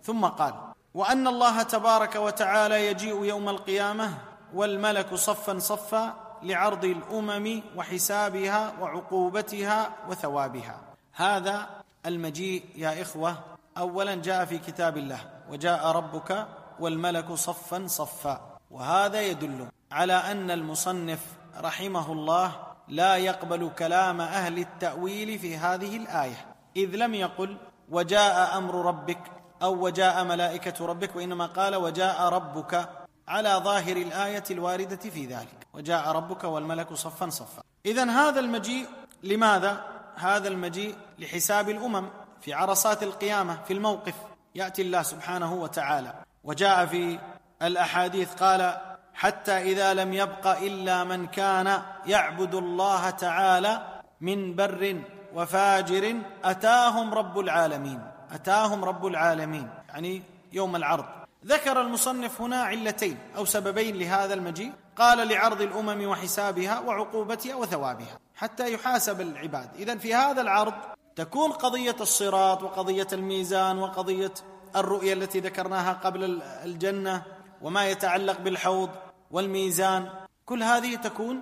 ثم قال: وأن الله تبارك وتعالى يجيء يوم القيامة والملك صفا صفا لعرض الأمم وحسابها وعقوبتها وثوابها. هذا المجيء يا إخوة أولا جاء في كتاب الله: وجاء ربك والملك صفا صفا، وهذا يدل على أن المصنف رحمه الله لا يقبل كلام أهل التأويل في هذه الآية، إذ لم يقل وجاء أمر ربك أو وجاء ملائكة ربك، وإنما قال وجاء ربك على ظاهر الآية الواردة في ذلك: وجاء ربك والملك صفا صفا. إذن هذا المجيء لماذا؟ هذا المجيء لحساب الأمم في عرصات القيامة، في الموقف يأتي الله سبحانه وتعالى. وجاء في الأحاديث قال: حتى إذا لم يبق إلا من كان يعبد الله تعالى من بر وفاجر أتاهم رب العالمين. أتاهم رب العالمين يعني يوم العرض. ذكر المصنف هنا علتين أو سببين لهذا المجيء، قال: لعرض الأمم وحسابها وعقوبتها وثوابها، حتى يحاسب العباد. إذن في هذا العرض تكون قضية الصراط وقضية الميزان وقضية الرؤية التي ذكرناها قبل الجنة وما يتعلق بالحوض والميزان، كل هذه تكون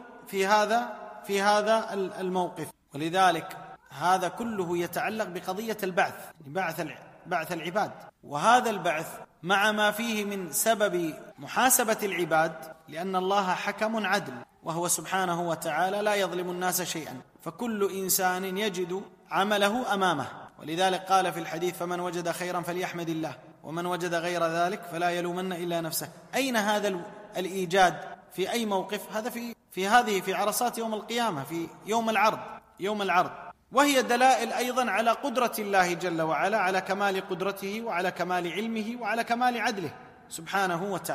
في هذا الموقف. ولذلك هذا كله يتعلق بقضية البعث، بعث العباد. وهذا البعث مع ما فيه من سبب محاسبة العباد، لأن الله حكم عدل، وهو سبحانه وتعالى لا يظلم الناس شيئا، فكل إنسان يجد عمله أمامه. ولذلك قال في الحديث: فمن وجد خيرا فليحمد الله، ومن وجد غير ذلك فلا يلومن إلا نفسه. أين هذا الإيجاد؟ في أي موقف؟ هذا في عرصات يوم القيامة، في يوم العرض. وهي دلائل أيضا على قدرة الله جل وعلا، على كمال قدرته وعلى كمال علمه وعلى كمال عدله سبحانه وتعالى.